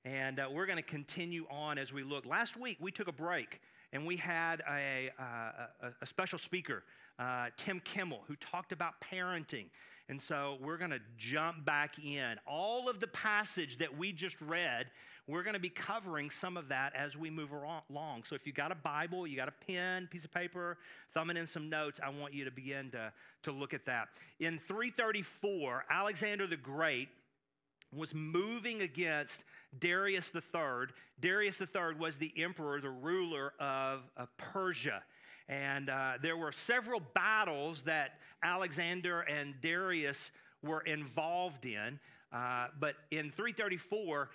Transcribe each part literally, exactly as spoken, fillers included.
And uh, we're going to continue on as we look. Last week, we took a break, and we had a, uh, a, a special speaker, uh, Tim Kimmel, who talked about parenting. And so we're going to jump back in. All of the passage that we just read, we're going to be covering some of that as we move along. So if you got a Bible, you got a pen, piece of paper, thumbing in some notes, I want you to begin to, to look at that. In three thirty-four, Alexander the Great was moving against Darius the Third. Darius the Third was the emperor, the ruler of, of Persia. And uh, there were several battles that Alexander and Darius were involved in. Uh, but in three thirty-four,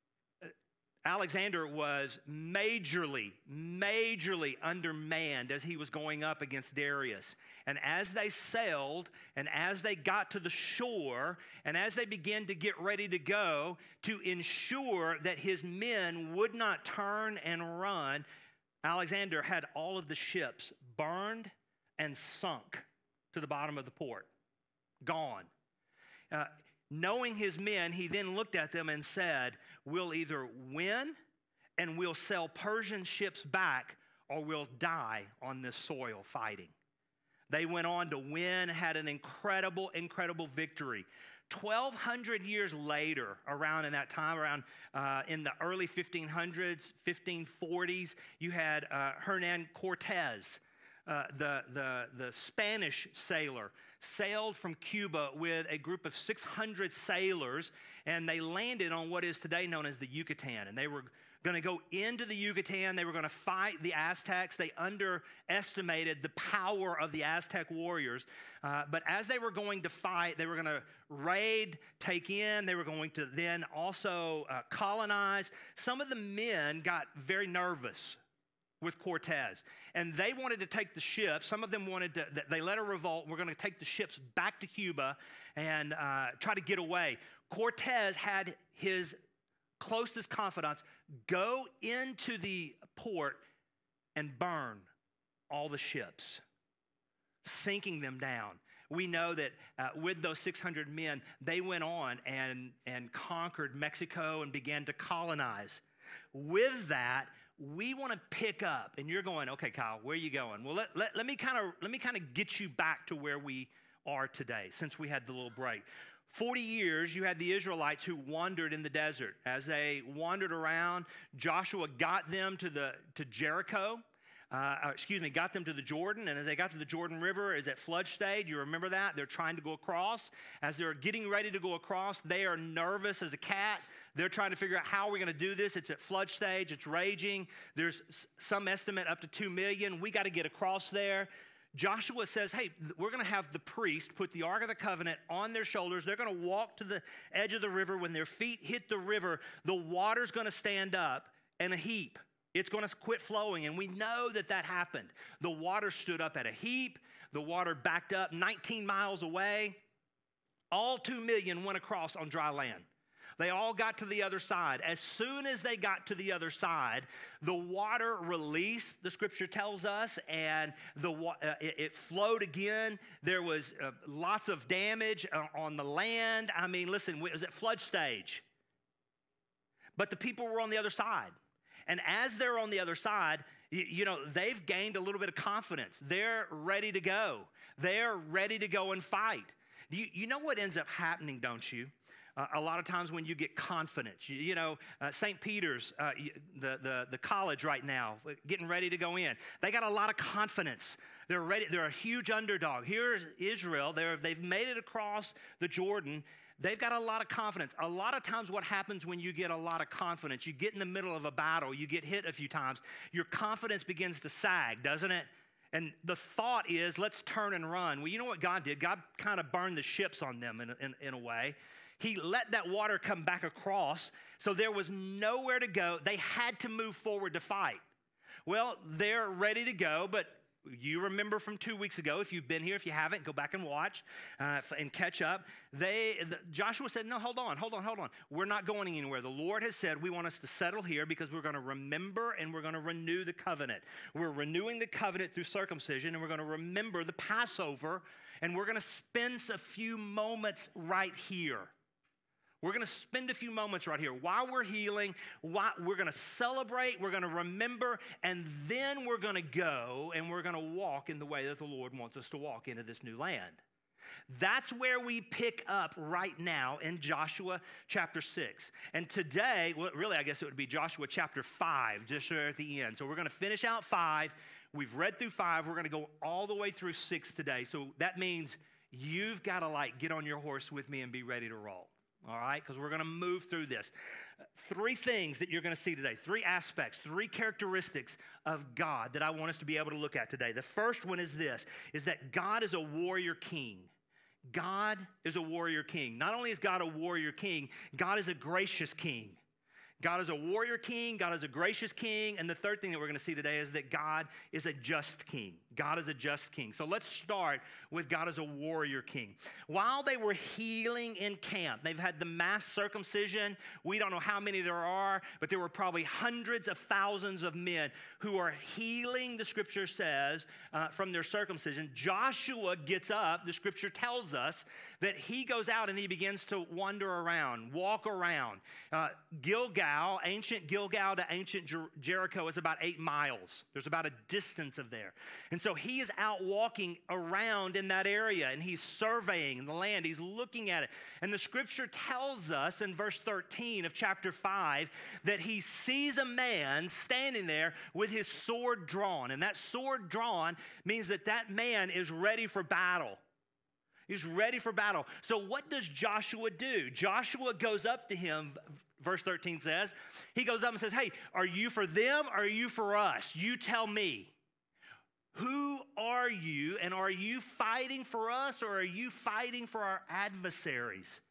Alexander was majorly, majorly undermanned as he was going up against Darius. And as they sailed, and as they got to the shore, and as they began to get ready to go, to ensure that his men would not turn and run, Alexander had all of the ships burned and sunk to the bottom of the port, gone. Uh, knowing his men, he then looked at them and said, we'll either win and we'll sell Persian ships back, or we'll die on this soil fighting. They went on to win, had an incredible, incredible victory. twelve hundred years later, around in that time, around uh, in the early fifteen hundreds, fifteen forties, you had uh, Hernan Cortez, uh, the, the, the Spanish sailor, sailed from Cuba with a group of six hundred sailors, and they landed on what is today known as the Yucatan. And they were going to go into the Yucatan. They were going to fight the Aztecs. They underestimated the power of the Aztec warriors. Uh, but as they were going to fight, they were going to raid, take in. They were going to then also uh, colonize. Some of the men got very nervous with Cortez, and they wanted to take the ships. Some of them wanted to, they led a revolt. We're going to take the ships back to Cuba and uh, try to get away. Cortez had his closest confidants go into the port and burn all the ships, sinking them down. We know that uh, with those six hundred men, they went on and, and conquered Mexico and began to colonize. With that, we want to pick up, and you're going, okay, Kyle, where are you going? Well, let, let, let me kind of let me kind of get you back to where we are today, since we had the little break. forty years, you had the Israelites who wandered in the desert. As they wandered around, Joshua got them to the to Jericho. Uh, excuse me, got them to the Jordan, and as they got to the Jordan River, is at flood stage. You remember that? They're trying to go across. As they're getting ready to go across, they are nervous as a cat. They're trying to figure out how we're going to do this. It's at flood stage. It's raging. There's some estimate up to two million. We got to get across there. Joshua says, hey, we're going to have the priest put the Ark of the Covenant on their shoulders. They're going to walk to the edge of the river. When their feet hit the river, the water's going to stand up in a heap. It's going to quit flowing, and we know that that happened. The water stood up at a heap. The water backed up nineteen miles away. All two million went across on dry land. They all got to the other side. As soon as they got to the other side, the water released, the scripture tells us, and the uh, it, it flowed again. There was uh, lots of damage uh, on the land. I mean, listen, it was at flood stage. But the people were on the other side. And as they're on the other side, you, you know, they've gained a little bit of confidence. They're ready to go. They're ready to go and fight. You, you know what ends up happening, don't you? Uh, a lot of times when you get confidence, you, you know, uh, Saint Peter's, uh, the, the, the college right now, getting ready to go in, they got a lot of confidence. They're ready. They're a huge underdog. Here's Israel. They're, they've made it across the Jordan. They've got a lot of confidence. A lot of times what happens when you get a lot of confidence, you get in the middle of a battle, you get hit a few times, your confidence begins to sag, doesn't it? And the thought is, let's turn and run. Well, you know what God did? God kind of burned the ships on them in, in, in a way. He let that water come back across, so there was nowhere to go. They had to move forward to fight. Well, they're ready to go, but you remember from two weeks ago, if you've been here, if you haven't, go back and watch uh, and catch up. They, the, Joshua said, no, hold on, hold on, hold on. We're not going anywhere. The Lord has said we want us to settle here because we're going to remember and we're going to renew the covenant. We're renewing the covenant through circumcision, and we're going to remember the Passover, and we're going to spend a few moments right here. We're going to spend a few moments right here while we're healing. While we're going to celebrate, we're going to remember, and then we're going to go and we're going to walk in the way that the Lord wants us to walk into this new land. That's where we pick up right now in Joshua chapter six. And today, well, really, I guess it would be Joshua chapter five, just there at the end. So we're going to finish out five. We've read through five. We're going to go all the way through six today. So that means you've got to like get on your horse with me and be ready to roll. All right, because we're going to move through this. Three things that you're going to see today, three aspects, three characteristics of God that I want us to be able to look at today. The first one is this, is that God is a warrior king. God is a warrior king. Not only is God a warrior king, God is a gracious king. God is a warrior king, God is a gracious king, and the third thing that we're going to see today is that God is a just king. God is a just king. So let's start with God as a warrior king. While they were healing in camp, they've had the mass circumcision. We don't know how many there are, but there were probably hundreds of thousands of men who are healing, the scripture says, uh, from their circumcision. Joshua gets up, the scripture tells us, that he goes out and he begins to wander around, walk around. Uh, Gilgal, ancient Gilgal to ancient Jer- Jericho is about eight miles. There's about a distance of there. And so he is out walking around in that area and he's surveying the land. He's looking at it. And the scripture tells us in verse thirteen of chapter five that he sees a man standing there with his sword drawn. And that sword drawn means that that man is ready for battle. He's ready for battle. So what does Joshua do? Joshua goes up to him, verse thirteen says, he goes up and says, hey, are you for them or are you for us? You tell me. Who are you, and are you fighting for us or are you fighting for our adversaries?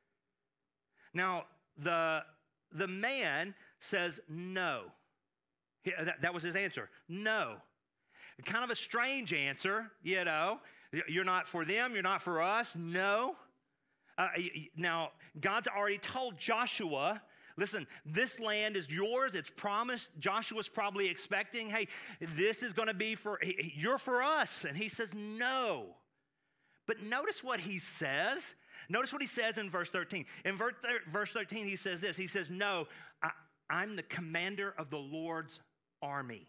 Now, the, the man says no. He, that, that was his answer, no. Kind of a strange answer, you know. You're not for them, you're not for us, no. Uh, now, God's already told Joshua, listen, this land is yours, it's promised. Joshua's probably expecting, hey, this is gonna be for, you're for us. And he says, no. But notice what he says. Notice what he says in verse thirteen. In verse thirteen, he says this, he says, no, I, I'm the commander of the Lord's army.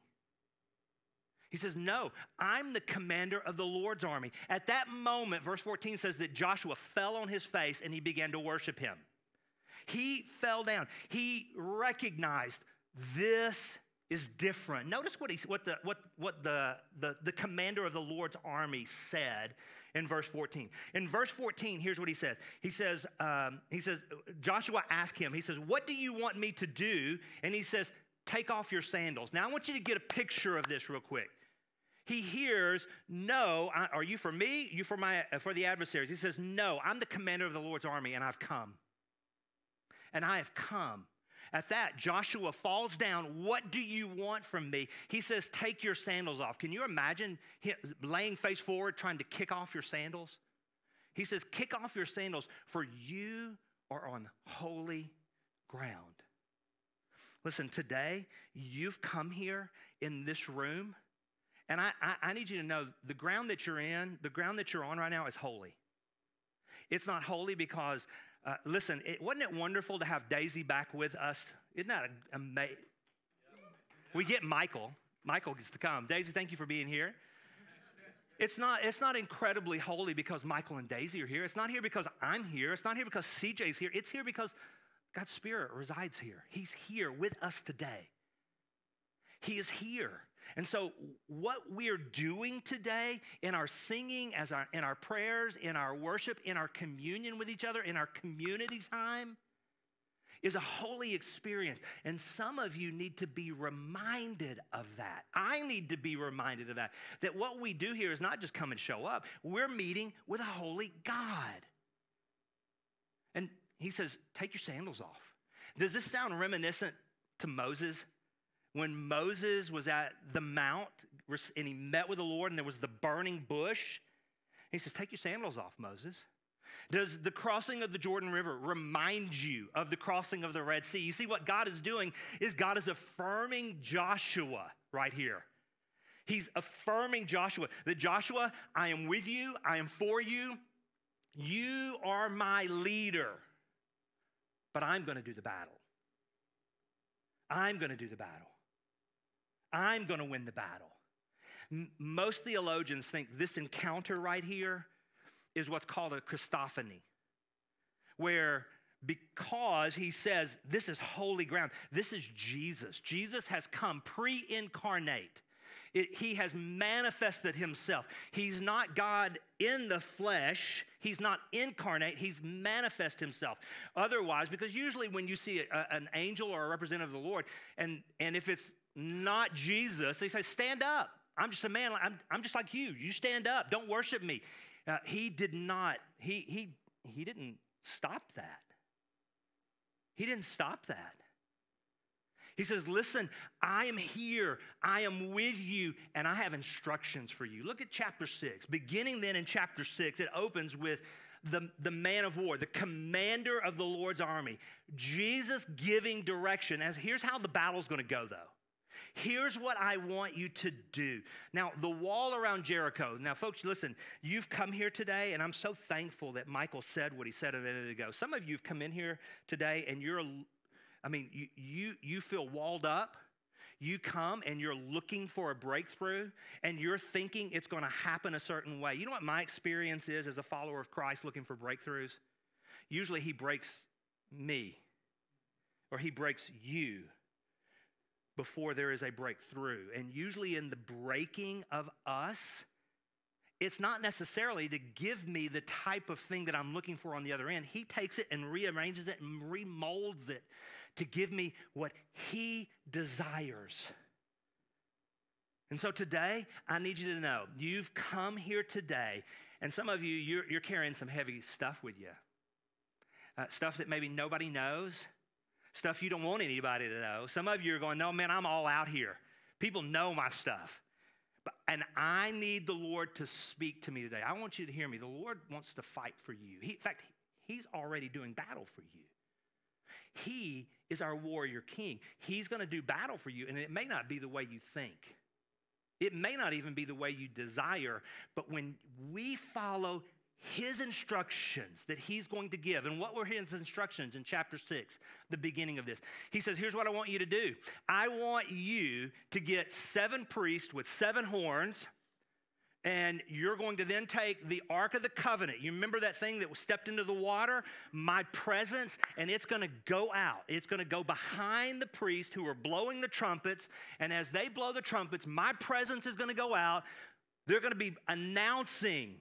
He says, no, I'm the commander of the Lord's army. At that moment, verse fourteen says that Joshua fell on his face and he began to worship him. He fell down. He recognized this is different. Notice what he, what the what what the, the, the commander of the Lord's army said in verse fourteen. In verse fourteen, here's what he says. He says, um, he says, Joshua asked him, he says, what do you want me to do? And he says, take off your sandals. Now I want you to get a picture of this real quick. He hears, no, are you for me? You for my for the adversaries? He says, no, I'm the commander of the Lord's army and I've come. And I have come. At that, Joshua falls down. What do you want from me? He says, take your sandals off. Can you imagine him laying face forward trying to kick off your sandals? He says, kick off your sandals, for you are on holy ground. Listen, today, you've come here in this room, and I, I, I need you to know the ground that you're in, the ground that you're on right now is holy. It's not holy because, uh, listen, it, wasn't it wonderful to have Daisy back with us? Isn't that amazing? We get Michael. Michael gets to come. Daisy, thank you for being here. It's not, it's not incredibly holy because Michael and Daisy are here. It's not here because I'm here. It's not here because C J's here. It's here because God's Spirit resides here. He's here with us today. He is here. And so what we're doing today in our singing, as our, in our prayers, in our worship, in our communion with each other, in our community time, is a holy experience. And some of you need to be reminded of that. I need to be reminded of that. That what we do here is not just come and show up. We're meeting with a holy God. And he says, take your sandals off. Does this sound reminiscent to Moses? When Moses was at the mount and he met with the Lord and there was the burning bush, he says, take your sandals off, Moses. Does the crossing of the Jordan River remind you of the crossing of the Red Sea? You see, what God is doing is God is affirming Joshua right here. He's affirming Joshua, that Joshua, I am with you, I am for you, you are my leader. but I'm going to do the battle. I'm going to do the battle. I'm going to win the battle. M- most theologians think this encounter right here is what's called a Christophany, where because he says this is holy ground, this is Jesus. Jesus has come pre-incarnate. It, he has manifested himself. He's not God in the flesh. He's not incarnate. He's manifest himself. Otherwise, because usually when you see a, an angel or a representative of the Lord, and, and if it's not Jesus, they say, stand up. I'm just a man. I'm, I'm just like you. You stand up. Don't worship me. Uh, he did not. He, he, he didn't stop that. He didn't stop that. He says, listen, I am here, I am with you, and I have instructions for you. Look at chapter six. Beginning then in chapter six, it opens with the, the man of war, the commander of the Lord's army. Jesus giving direction as here's how the battle's going to go, though. Here's what I want you to do. Now, the wall around Jericho. Now, folks, listen, you've come here today, and I'm so thankful that Michael said what he said a minute ago. Some of you have come in here today, and you're I mean, you, you, you feel walled up. You come and you're looking for a breakthrough and you're thinking it's going to happen a certain way. You know what my experience is as a follower of Christ looking for breakthroughs? Usually he breaks me or he breaks you before there is a breakthrough. And usually in the breaking of us, it's not necessarily to give me the type of thing that I'm looking for on the other end. He takes it and rearranges it and remolds it to give me what he desires. And so today, I need you to know, you've come here today, and some of you, you're, you're carrying some heavy stuff with you. Uh, stuff that maybe nobody knows, stuff you don't want anybody to know. Some of you are going, no, man, I'm all out here. People know my stuff. But, and I need the Lord to speak to me today. I want you to hear me. The Lord wants to fight for you. He, in fact, he's already doing battle for you. He is our warrior king. He's going to do battle for you, and it may not be the way you think. It may not even be the way you desire, but when we follow his instructions that he's going to give, and what were his instructions in chapter six, the beginning of this? He says, here's what I want you to do. I want you to get seven priests with seven horns, and you're going to then take the Ark of the Covenant. You remember that thing that was stepped into the water? My presence, and it's going to go out. It's going to go behind the priests who are blowing the trumpets, and as they blow the trumpets, my presence is going to go out. They're going to be announcing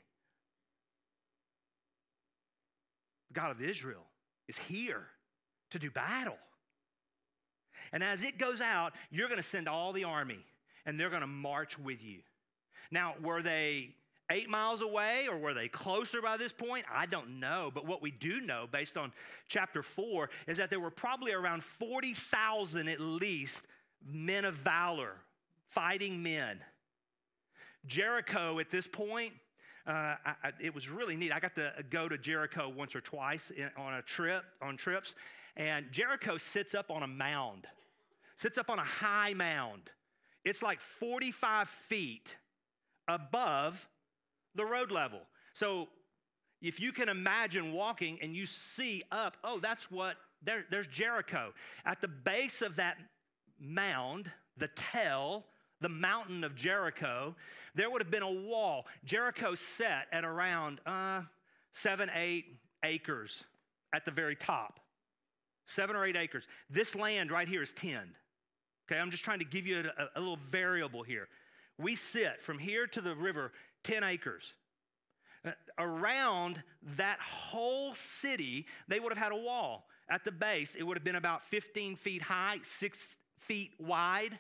the God of Israel is here to do battle. And as it goes out, you're going to send all the army, and they're going to march with you. Now, were they eight miles away or were they closer by this point? I don't know. But what we do know based on chapter four is that there were probably around forty thousand at least men of valor, fighting men. Jericho at this point, uh, I, I, it was really neat. I got to go to Jericho once or twice in, on a trip, on trips. And Jericho sits up on a mound, sits up on a high mound. It's like forty-five feet above the road level. So if you can imagine walking and you see up, oh, that's what, there, there's Jericho. At the base of that mound, the tell, the mountain of Jericho, there would have been a wall. Jericho set at around uh, seven, eight acres at the very top. Seven or eight acres. This land right here is ten. Okay, I'm just trying to give you a, a little variable here. We sit from here to the river, ten acres. Uh, around that whole city, they would have had a wall. At the base, it would have been about fifteen feet high, six feet wide.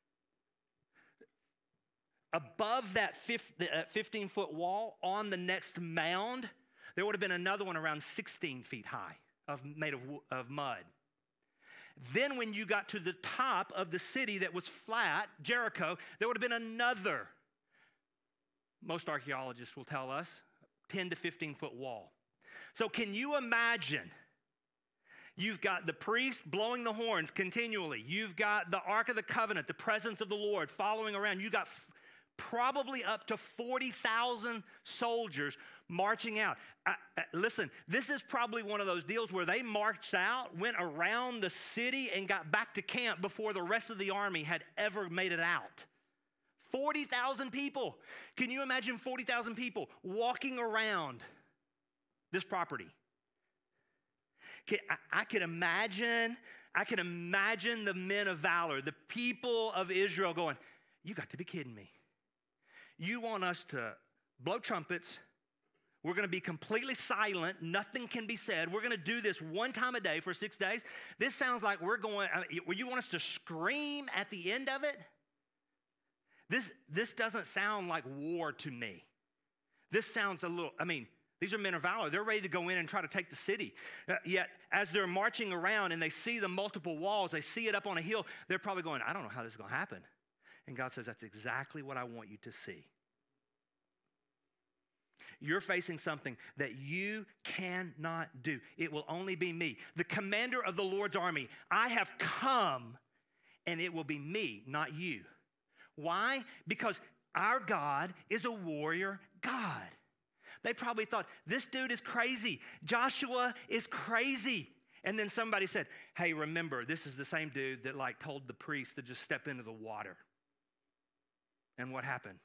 Above that fifteen-foot wall, on the next mound, there would have been another one around sixteen feet high, of, made of, of mud. Then when you got to the top of the city that was flat, Jericho, there would have been another, most archaeologists will tell us, ten to fifteen foot wall. So can you imagine? You've got the priest blowing the horns continually. You've got the Ark of the Covenant, the presence of the Lord following around. You've got f- probably up to forty thousand soldiers marching out. I, I, listen, this is probably one of those deals where they marched out, went around the city, and got back to camp before the rest of the army had ever made it out. forty thousand people. Can you imagine forty thousand people walking around this property? Can, I, I can imagine, I can imagine the men of valor, the people of Israel going, you got to be kidding me. You want us to blow trumpets. We're going to be completely silent. Nothing can be said. We're going to do this one time a day for six days. This sounds like we're going, I mean, you want us to scream at the end of it? This, this doesn't sound like war to me. This sounds a little, I mean, these are men of valor. They're ready to go in and try to take the city. Uh, yet, as they're marching around and they see the multiple walls, they see it up on a hill, they're probably going, I don't know how this is going to happen. And God says, that's exactly what I want you to see. You're facing something that you cannot do. It will only be me, the commander of the Lord's army. I have come, and it will be me, not you. Why? Because our God is a warrior God. They probably thought, this dude is crazy. Joshua is crazy. And then somebody said, hey, remember, this is the same dude that like told the priest to just step into the water. And what happened?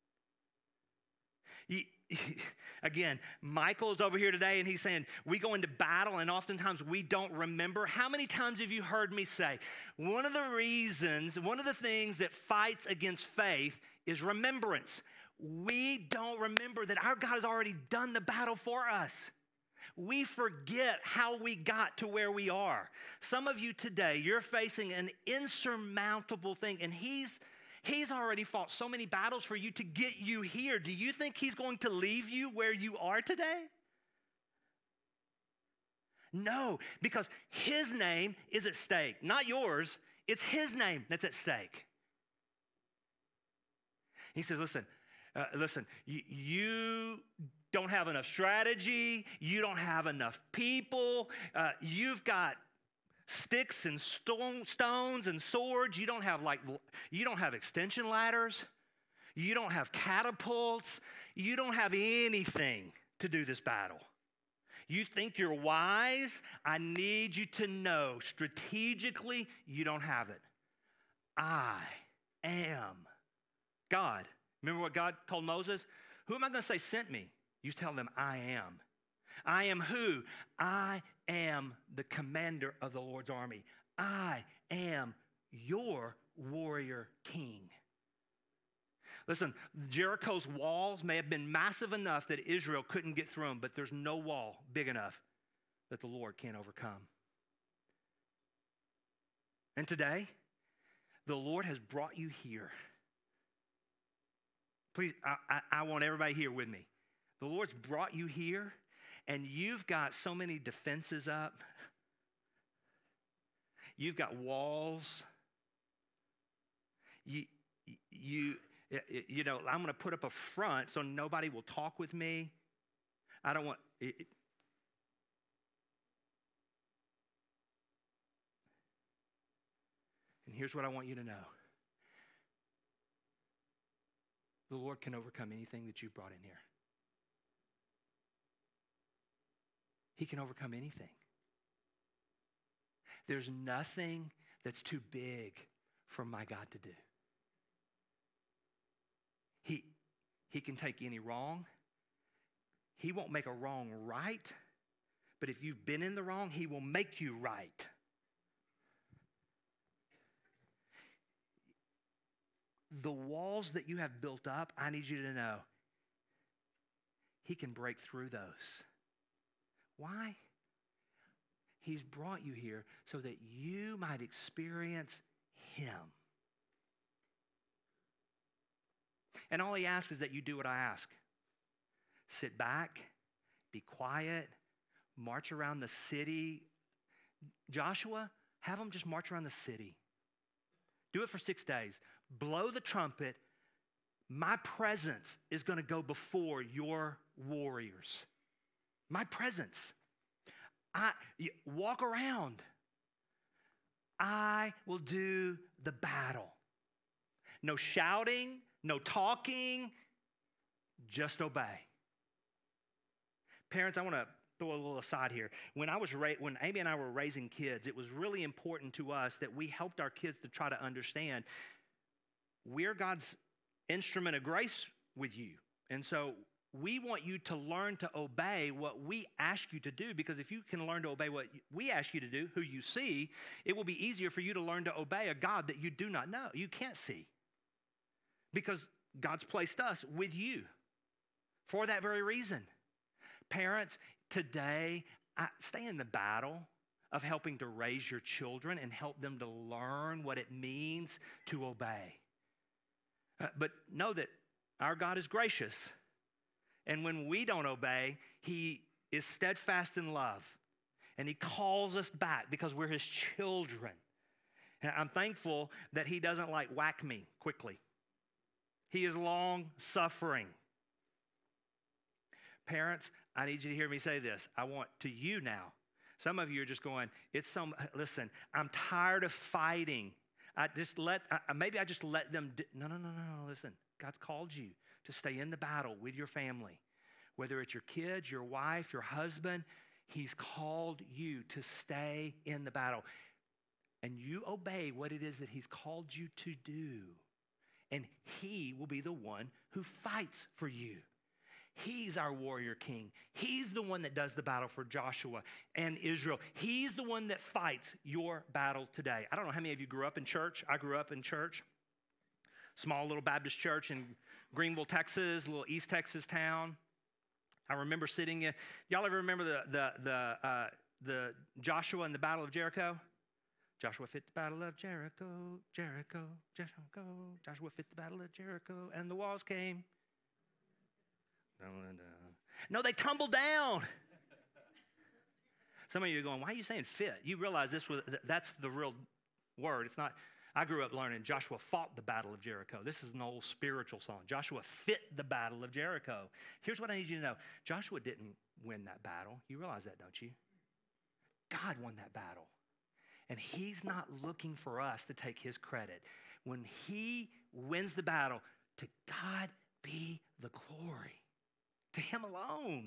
He, he, again, Michael's over here today and he's saying, we go into battle and oftentimes we don't remember. How many times have you heard me say, one of the reasons, one of the things that fights against faith is remembrance. We don't remember that our God has already done the battle for us. We forget how we got to where we are. Some of you today, you're facing an insurmountable thing, and he's He's already fought so many battles for you to get you here. Do you think he's going to leave you where you are today? No, because his name is at stake, not yours. It's his name that's at stake. He says, listen, uh, listen, you, you don't have enough strategy. You don't have enough people. Uh, you've got sticks and stone, stones and swords. You don't have like, you don't have extension ladders. You don't have catapults. You don't have anything to do this battle. You think you're wise? I need you to know strategically you don't have it. I am God. Remember what God told Moses? Who am I going to say sent me? You tell them I am. I am who? I am the commander of the Lord's army. I am your warrior king. Listen, Jericho's walls may have been massive enough that Israel couldn't get through them, but there's no wall big enough that the Lord can't overcome. And today, the Lord has brought you here. Please, I, I, I want everybody here with me. The Lord's brought you here. And you've got so many defenses up. You've got walls. You, you, you know, I'm going to put up a front so nobody will talk with me. I don't want. It, and here's what I want you to know. The Lord can overcome anything that you've brought in here. He can overcome anything. There's nothing that's too big for my God to do. He, he can take any wrong. He won't make a wrong right. But if you've been in the wrong, he will make you right. The walls that you have built up, I need you to know, he can break through those. Why? He's brought you here so that you might experience him. And all he asks is that you do what I ask. Sit back, be quiet, march around the city. Joshua, have them just march around the city. Do it for six days. Blow the trumpet. My presence is going to go before your warriors. My presence. I walk around. I will do the battle. No shouting, no talking, just obey. Parents, I want to throw a little aside here. When I was ra- when Amy and I were raising kids, it was really important to us that we helped our kids to try to understand we're God's instrument of grace with you. And so we want you to learn to obey what we ask you to do, because if you can learn to obey what we ask you to do, who you see, it will be easier for you to learn to obey a God that you do not know, you can't see. Because God's placed us with you for that very reason. Parents, today, I stay in the battle of helping to raise your children and help them to learn what it means to obey. Uh, but know that our God is gracious. And when we don't obey, he is steadfast in love. And he calls us back because we're his children. And I'm thankful that he doesn't like whack me quickly. He is long suffering. Parents, I need you to hear me say this. I want to you now. Some of you are just going, it's some, listen, I'm tired of fighting. I just let, I, maybe I just let them, do, no, no, no, no, no, listen. God's called you to stay in the battle with your family. Whether it's your kids, your wife, your husband, he's called you to stay in the battle. And you obey what it is that he's called you to do. And he will be the one who fights for you. He's our warrior king. He's the one that does the battle for Joshua and Israel. He's the one that fights your battle today. I don't know how many of you grew up in church. I grew up in church. Small little Baptist church in Greenville, Texas, a little East Texas town. I remember sitting in, y'all ever remember the, the, the, uh, the Joshua and the Battle of Jericho? Joshua fit the battle of Jericho, Jericho, Jericho. Joshua fit the battle of Jericho, and the walls came. No, they tumbled down. Some of you are going, why are you saying fit? You realize this was that's the real word. It's not, I grew up learning Joshua fought the battle of Jericho. This is an old spiritual song. Joshua fit the battle of Jericho. Here's what I need you to know. Joshua didn't win that battle. You realize that, don't you? God won that battle. And he's not looking for us to take his credit. When he wins the battle, to God be the glory. To him alone.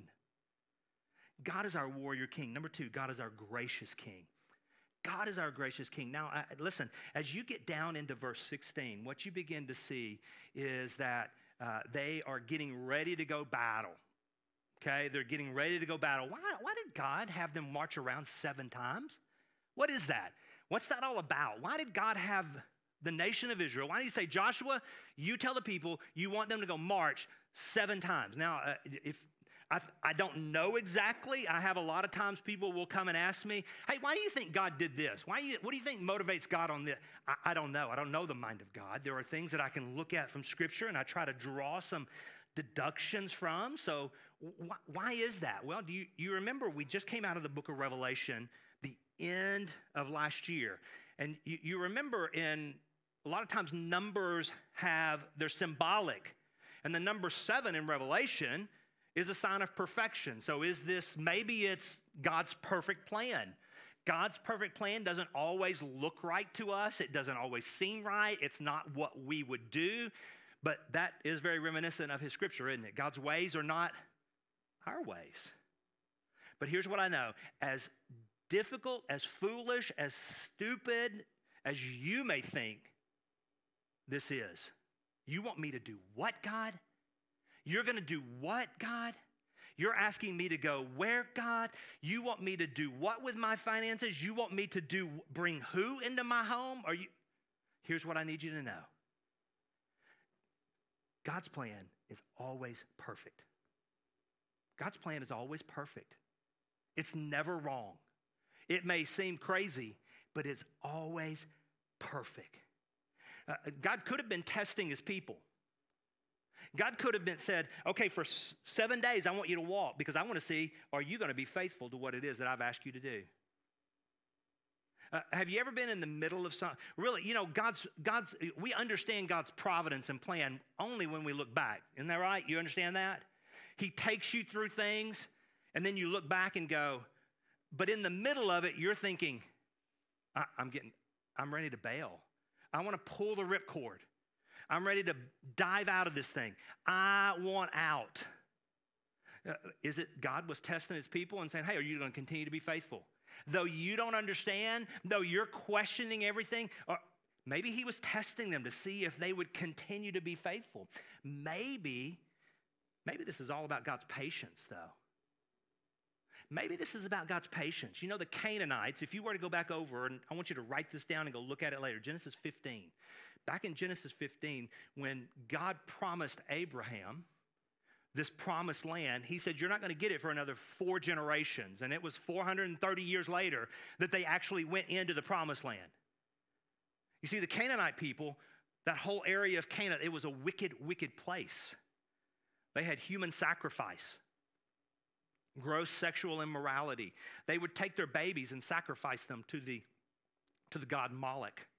God is our warrior king. Number two, God is our gracious king. God is our gracious king. Now, I, listen, as you get down into verse sixteen, what you begin to see is that uh, they are getting ready to go battle. Okay, they're getting ready to go battle. Why, why did God have them march around seven times? What is that? What's that all about? Why did God have the nation of Israel? Why did he say, Joshua, you tell the people you want them to go march seven times? Now, uh, if I, I don't know exactly. I have a lot of times people will come and ask me, hey, why do you think God did this? Why do you, what do you think motivates God on this? I, I don't know. I don't know the mind of God. There are things that I can look at from Scripture and I try to draw some deductions from. So wh- why is that? Well, do you, you remember we just came out of the book of Revelation, the end of last year. And you, you remember in a lot of times numbers have, they're symbolic. And the number seven in Revelation is a sign of perfection. So is this, maybe it's God's perfect plan. God's perfect plan doesn't always look right to us. It doesn't always seem right. It's not what we would do. But that is very reminiscent of his scripture, isn't it? God's ways are not our ways. But here's what I know. As difficult, as foolish, as stupid as you may think this is, you want me to do what, God? You're going to do what, God? You're asking me to go where, God? You want me to do what with my finances? You want me to do bring who into my home? Are you? Here's what I need you to know. God's plan is always perfect. God's plan is always perfect. It's never wrong. It may seem crazy, but it's always perfect. Uh, God could have been testing his people. God could have been said, okay, for s- seven days, I want you to walk because I want to see, are you going to be faithful to what it is that I've asked you to do? Uh, have you ever been in the middle of something? Really, you know, God's, God's, we understand God's providence and plan only when we look back. Isn't that right? You understand that? He takes you through things and then you look back and go, but in the middle of it, you're thinking, I, I'm getting, I'm ready to bail. I want to pull the ripcord. I'm ready to dive out of this thing. I want out. Uh, is it God was testing his people and saying, hey, are you going to continue to be faithful? Though you don't understand, though you're questioning everything, or maybe he was testing them to see if they would continue to be faithful. Maybe, maybe this is all about God's patience, though. Maybe this is about God's patience. You know, the Canaanites, if you were to go back over, and I want you to write this down and go look at it later, Genesis fifteen. Back in Genesis fifteen, when God promised Abraham this promised land, he said, you're not going to get it for another four generations. And it was four hundred thirty years later that they actually went into the promised land. You see, the Canaanite people, that whole area of Canaan, it was a wicked, wicked place. They had human sacrifice, gross sexual immorality. They would take their babies and sacrifice them to the, to the god Moloch.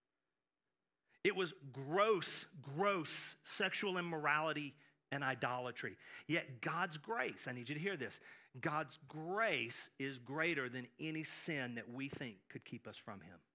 It was gross, gross sexual immorality and idolatry. Yet God's grace, I need you to hear this, God's grace is greater than any sin that we think could keep us from him.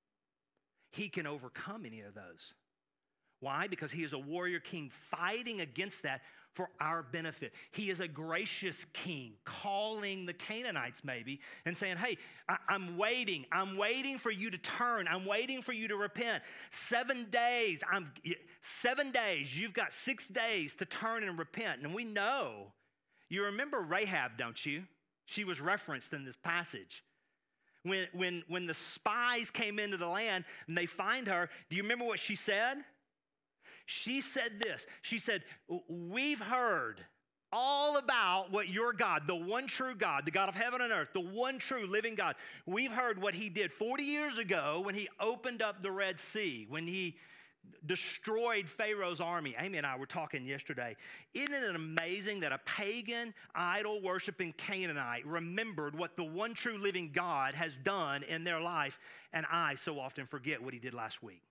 He can overcome any of those. Why? Because he is a warrior king fighting against that for our benefit. He is a gracious king calling the Canaanites maybe and saying, hey, I- I'm waiting. I'm waiting for you to turn. I'm waiting for you to repent. Seven days. I'm seven days. You've got six days to turn and repent. And we know, you remember Rahab, don't you? She was referenced in this passage. When, when, when the spies came into the land and they find her, do you remember what she said? She said this. She said, we've heard all about what your God, the one true God, the God of heaven and earth, the one true living God, we've heard what he did forty years ago when he opened up the Red Sea, when he destroyed Pharaoh's army. Amy and I were talking yesterday. Isn't it amazing that a pagan, idol-worshiping Canaanite remembered what the one true living God has done in their life, and I so often forget what he did last week.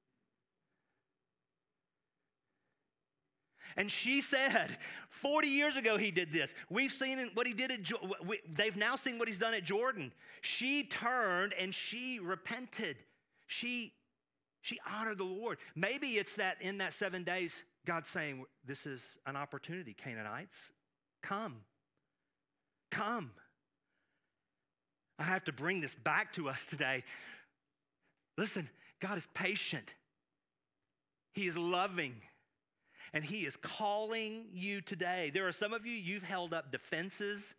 And she said, forty years ago he did this. We've seen what he did at, they've now seen what he's done at Jordan. She turned and she repented. She, she honored the Lord. Maybe it's that in that seven days, God's saying, this is an opportunity, Canaanites. Come, come. I have to bring this back to us today. Listen, God is patient. He is loving. And he is calling you today. There are some of you, you've held up defenses.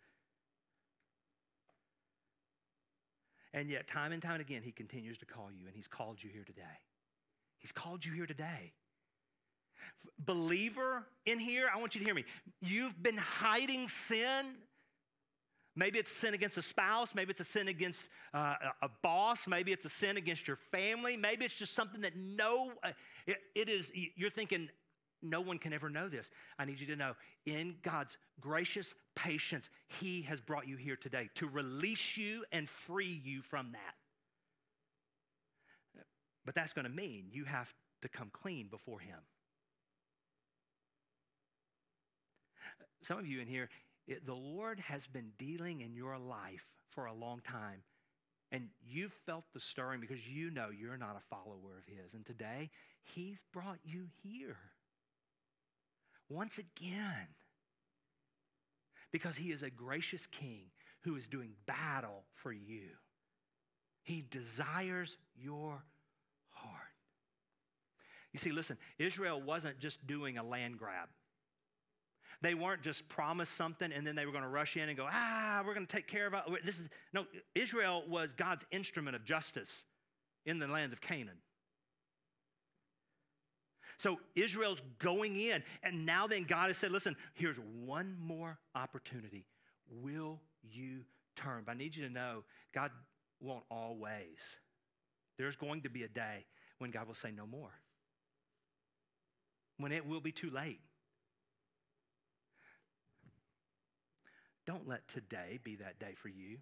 And yet, time and time again, he continues to call you, and he's called you here today. He's called you here today. Believer in here, I want you to hear me. You've been hiding sin. Maybe it's sin against a spouse. Maybe it's a sin against uh, a boss. Maybe it's a sin against your family. Maybe it's just something that no, uh, it, it is, you're thinking, no one can ever know this. I need you to know, in God's gracious patience, he has brought you here today to release you and free you from that. But that's going to mean you have to come clean before him. Some of you in here, it, the Lord has been dealing in your life for a long time, and you've felt the stirring because you know you're not a follower of his. And today, he's brought you here. Once again, because he is a gracious king who is doing battle for you. He desires your heart. You see, listen, Israel wasn't just doing a land grab. They weren't just promised something and then they were going to rush in and go, ah, we're going to take care of it. This is no, Israel was God's instrument of justice in the lands of Canaan. So Israel's going in, and now then God has said, listen, here's one more opportunity. Will you turn? But I need you to know, God won't always. There's going to be a day when God will say no more. When it will be too late. Don't let today be that day for you.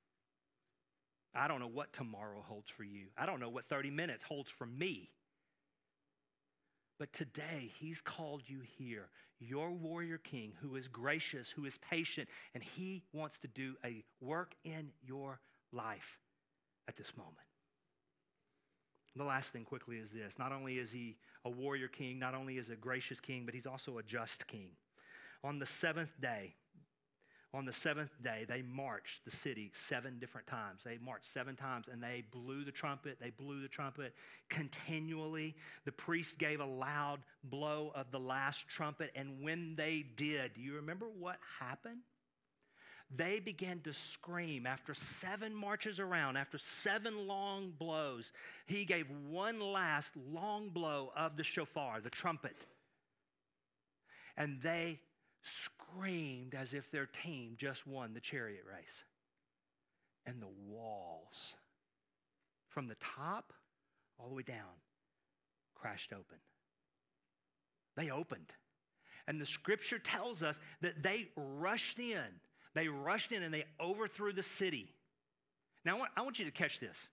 I don't know what tomorrow holds for you. I don't know what thirty minutes holds for me. But today, he's called you here, your warrior king who is gracious, who is patient, and he wants to do a work in your life at this moment. The last thing quickly is this. Not only is he a warrior king, not only is he a gracious king, but he's also a just king. On the seventh day, on the seventh day, they marched the city seven different times. They marched seven times, and they blew the trumpet. They blew the trumpet continually. The priest gave a loud blow of the last trumpet, and when they did, do you remember what happened? They began to scream after seven marches around, after seven long blows. He gave one last long blow of the shofar, the trumpet. And they screamed as if their team just won the chariot race. And the walls, from the top all the way down, crashed open. They opened. And the scripture tells us that they rushed in. They rushed in and they overthrew the city. Now, I want, I want you to catch this.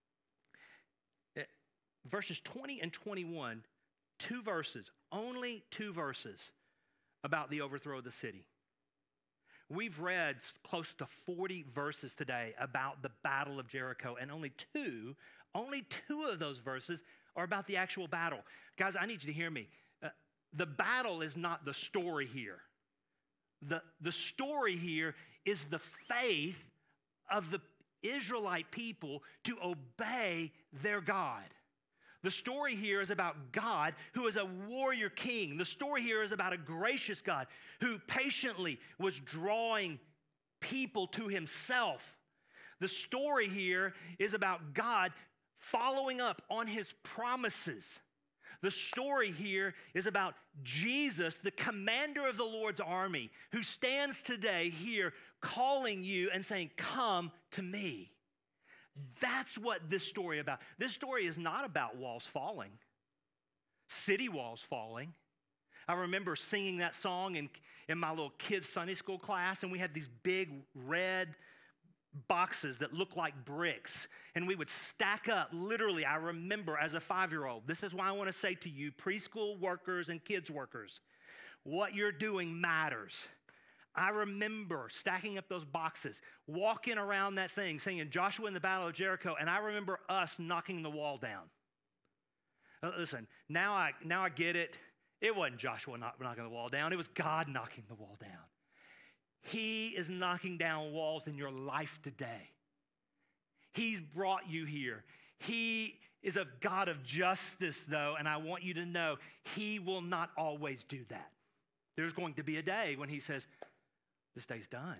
Verses twenty and twenty-one, two verses, only two verses about the overthrow of the city. We've read close to forty verses today about the Battle of Jericho, and only two, only two of those verses are about the actual battle. Guys, I need you to hear me. Uh, the battle is not the story here. The, the story here is the faith of the Israelite people to obey their God. The story here is about God, who is a warrior king. The story here is about a gracious God who patiently was drawing people to himself. The story here is about God following up on his promises. The story here is about Jesus, the commander of the Lord's army, who stands today here calling you and saying, "Come to me." That's what this story is about. This story is not about walls falling, city walls falling. I remember singing that song in, in my little kids' Sunday school class, and we had these big red boxes that looked like bricks, and we would stack up. Literally, I remember as a five-year-old, this is why I want to say to you, preschool workers and kids workers, what you're doing matters. I remember stacking up those boxes, walking around that thing, singing Joshua in the Battle of Jericho, and I remember us knocking the wall down. Now, listen, now I, now I get it. It wasn't Joshua knock, knocking the wall down. It was God knocking the wall down. He is knocking down walls in your life today. He's brought you here. He is a God of justice, though, and I want you to know he will not always do that. There's going to be a day when he says, "This day's done."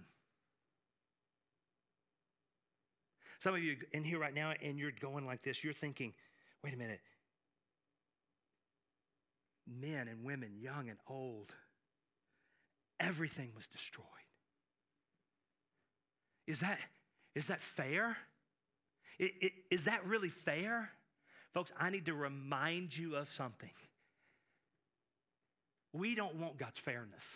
Some of you in here right now, and you're going like this. You're thinking, wait a minute. Men and women, young and old, everything was destroyed. Is that, is that fair? It, it, is that really fair? Folks, I need to remind you of something. We don't want God's fairness.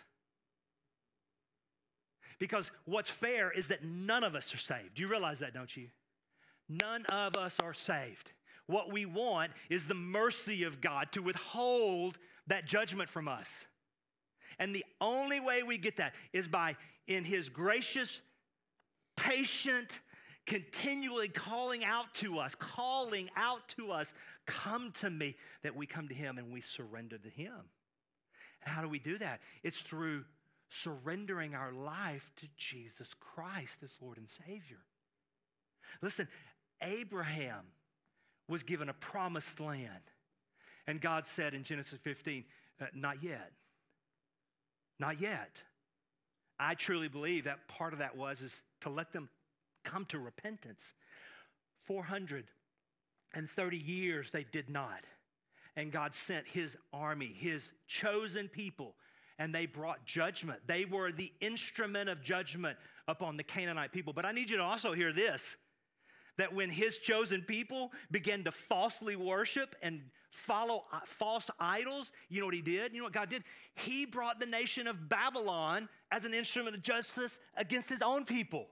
Because what's fair is that none of us are saved. Do you realize that, don't you? None of us are saved. What we want is the mercy of God to withhold that judgment from us. And the only way we get that is by, in his gracious, patient, continually calling out to us, calling out to us, "Come to me," that we come to him and we surrender to him. And how do we do that? It's through surrendering our life to Jesus Christ as Lord and Savior. Listen, Abraham was given a promised land. And God said in Genesis fifteen, uh, not yet. Not yet. I truly believe that part of that was is to let them come to repentance. four hundred thirty years they did not. And God sent his army, his chosen people, and they brought judgment. They were the instrument of judgment upon the Canaanite people. But I need you to also hear this, that when his chosen people began to falsely worship and follow false idols, you know what he did? You know what God did? He brought the nation of Babylon as an instrument of justice against his own people.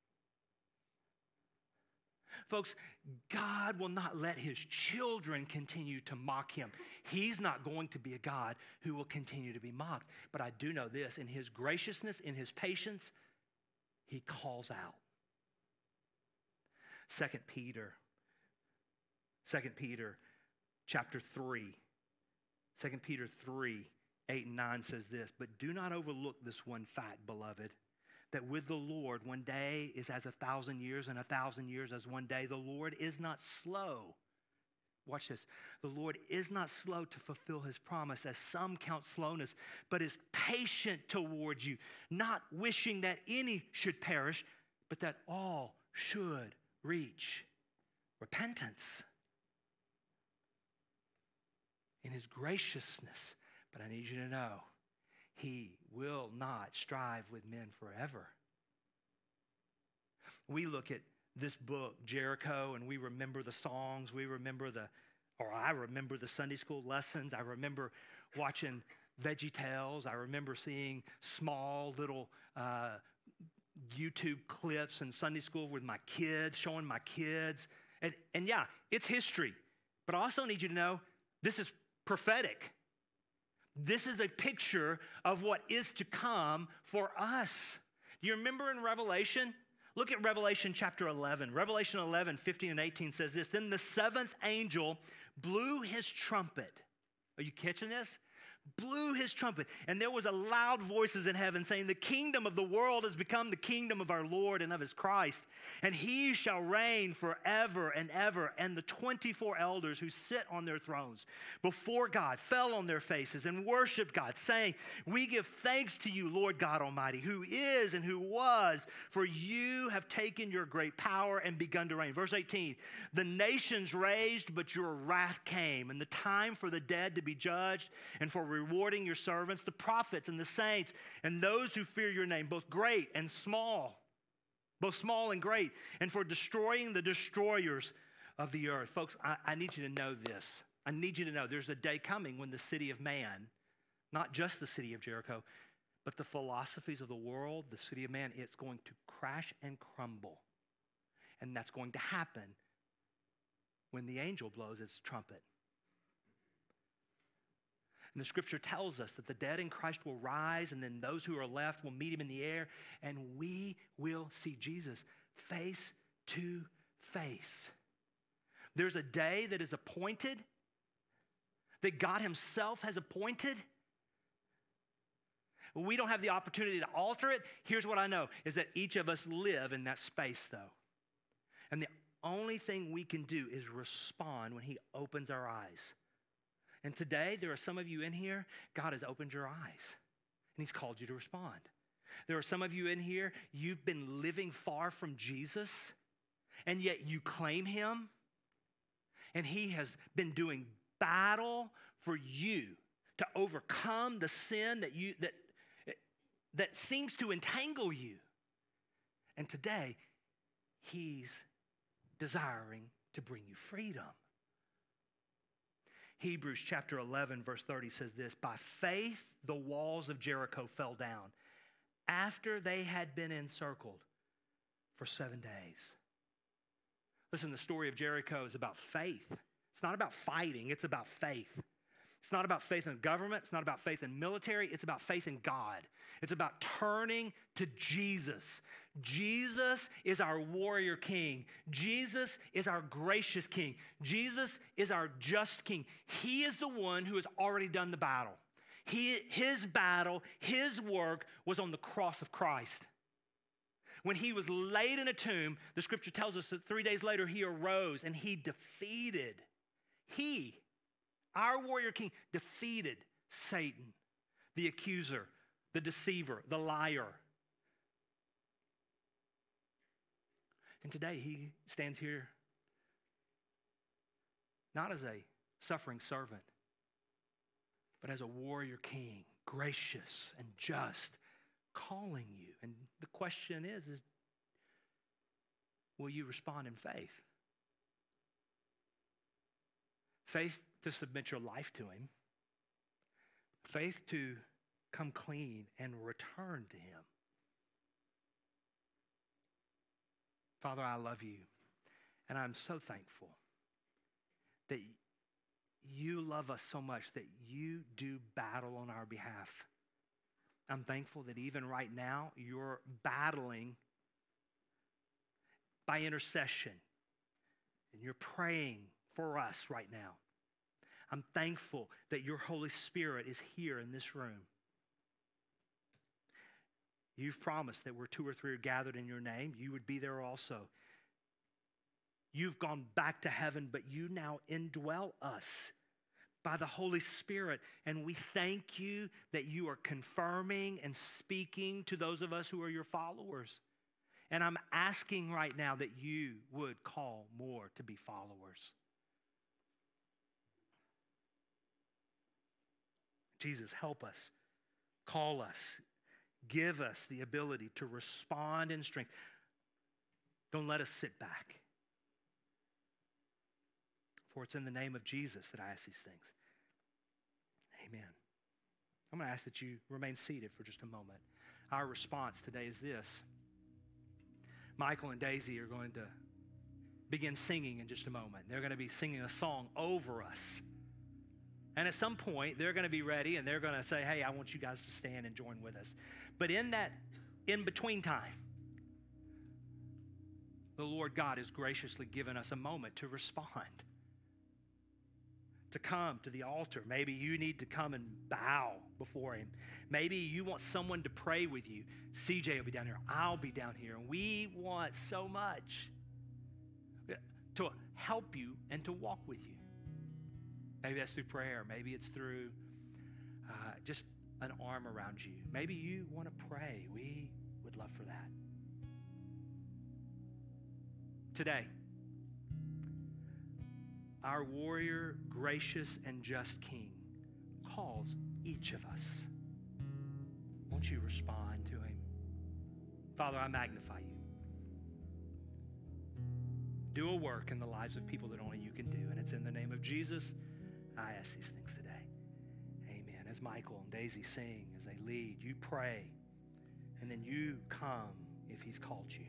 Folks, God will not let his children continue to mock him. He's not going to be a God who will continue to be mocked. But I do know this, in his graciousness, in his patience, he calls out. Second Peter, Second Peter chapter three. Second Peter three, eight and nine says this, but do not overlook this one fact, beloved, that with the Lord, one day is as a thousand years, and a thousand years as one day. The Lord is not slow. Watch this. The Lord is not slow to fulfill his promise, as some count slowness, but is patient toward you, not wishing that any should perish, but that all should reach repentance. In his graciousness, but I need you to know, he will not strive with men forever. We look at this book, Jericho, and we remember the songs, we remember the, or I remember the Sunday school lessons, I remember watching VeggieTales, I remember seeing small little uh, YouTube clips in Sunday school with my kids, showing my kids. And, and yeah, it's history, but I also need you to know this is prophetic. This is a picture of what is to come for us. Do you remember in Revelation? Look at Revelation chapter eleven. Revelation eleven, fifteen and eighteen says this, then the seventh angel blew his trumpet. Are you catching this? Blew his trumpet, and there was a loud voices in heaven saying, the kingdom of the world has become the kingdom of our Lord and of his Christ, and he shall reign forever and ever. And the twenty-four elders who sit on their thrones before God fell on their faces and worshiped God, saying, we give thanks to you, Lord God Almighty, who is and who was, for you have taken your great power and begun to reign. Verse eighteen, the nations raged, but your wrath came, and the time for the dead to be judged, and for rewarding your servants, the prophets and the saints, and those who fear your name, both great and small, both small and great, and for destroying the destroyers of the earth. Folks, I, I need you to know this. I need you to know there's a day coming when the city of man, not just the city of Jericho, but the philosophies of the world, the city of man, it's going to crash and crumble. And that's going to happen when the angel blows his trumpet. And the scripture tells us that the dead in Christ will rise, and then those who are left will meet him in the air, and we will see Jesus face to face. There's a day that is appointed, that God himself has appointed. We don't have the opportunity to alter it. Here's what I know, is that each of us live in that space, though. And the only thing we can do is respond when he opens our eyes. And today, there are some of you in here, God has opened your eyes, and he's called you to respond. There are some of you in here, you've been living far from Jesus, and yet you claim him, and he has been doing battle for you to overcome the sin that you that, that seems to entangle you. And today, he's desiring to bring you freedom. Hebrews chapter eleven, verse thirty says this, by faith the walls of Jericho fell down after they had been encircled for seven days. Listen, the story of Jericho is about faith. It's not about fighting, it's about faith. It's not about faith in government, it's not about faith in military, it's about faith in God. It's about turning to Jesus. Jesus is our warrior king. Jesus is our gracious king. Jesus is our just king. He is the one who has already done the battle. He, his battle, his work was on the cross of Christ. When he was laid in a tomb, the scripture tells us that three days later he arose and he defeated, he, our warrior king, defeated Satan, the accuser, the deceiver, the liar. And today he stands here not as a suffering servant, but as a warrior king, gracious and just, calling you. And the question is, is will you respond in faith? Faith to submit your life to him. Faith to come clean and return to him. Father, I love you, and I'm so thankful that you love us so much that you do battle on our behalf. I'm thankful that even right now, you're battling by intercession, and you're praying for us right now. I'm thankful that your Holy Spirit is here in this room. You've promised that where two or three are gathered in your name, you would be there also. You've gone back to heaven, but you now indwell us by the Holy Spirit. And we thank you that you are confirming and speaking to those of us who are your followers. And I'm asking right now that you would call more to be followers. Jesus, help us, call us, give us the ability to respond in strength. Don't let us sit back. For it's in the name of Jesus that I ask these things. Amen. I'm going to ask that you remain seated for just a moment. Our response today is this. Michael and Daisy are going to begin singing in just a moment. They're going to be singing a song over us. And at some point, they're going to be ready and they're going to say, hey, I want you guys to stand and join with us. But in that in-between time, the Lord God has graciously given us a moment to respond, to come to the altar. Maybe you need to come and bow before him. Maybe you want someone to pray with you. C J will be down here. I'll be down here. And we want so much to help you and to walk with you. Maybe that's through prayer. Maybe it's through uh, just an arm around you. Maybe you want to pray. We would love for that. Today, our warrior, gracious, and just King calls each of us. Won't you respond to him? Father, I magnify you. Do a work in the lives of people that only you can do, and it's in the name of Jesus I ask these things today. Amen. As Michael and Daisy sing, as they lead, you pray, and then you come if he's called you.